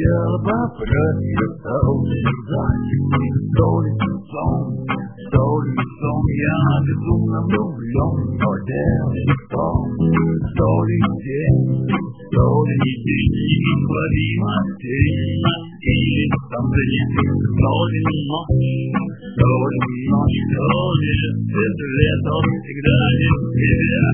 я попросил ждать. Сон, я безумно влюблен, но день, неисправимостей, или там ночь, это лето всегда без тебя.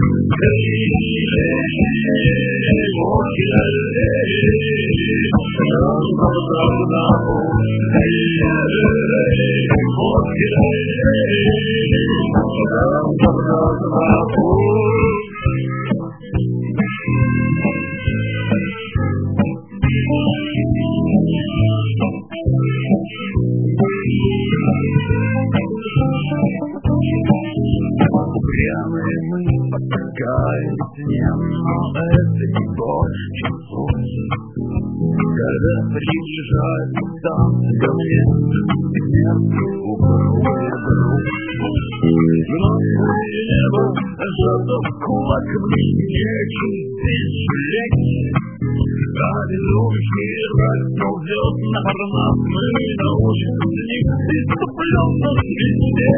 Упрямые мы подтягались днем, но это не больше, чем сон. Когда приближает танцы ко мне, смерть упругая грусть. Ночное небо сжато в кулак, мне нечем здесь жалеть. А безумный рай ползет на парнас, мы научим с них иступленно везде.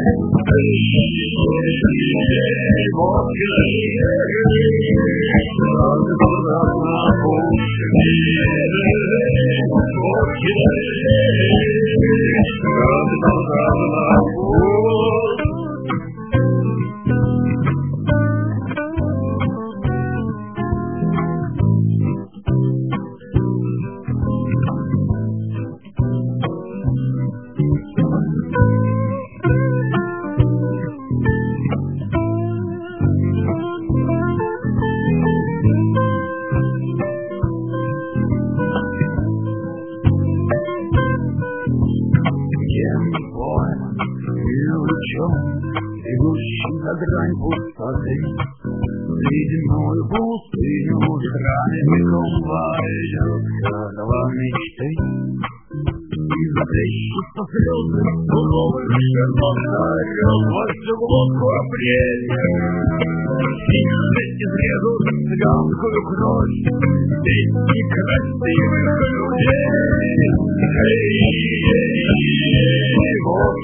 Бегущий на грань пустоты, ледяную пустыню границом войдет канава мечты. И заплещутся слезы суровых шагов, разворся глотку апреля. Сильности срежут цыганскую кровь, песни красивых людей. Вот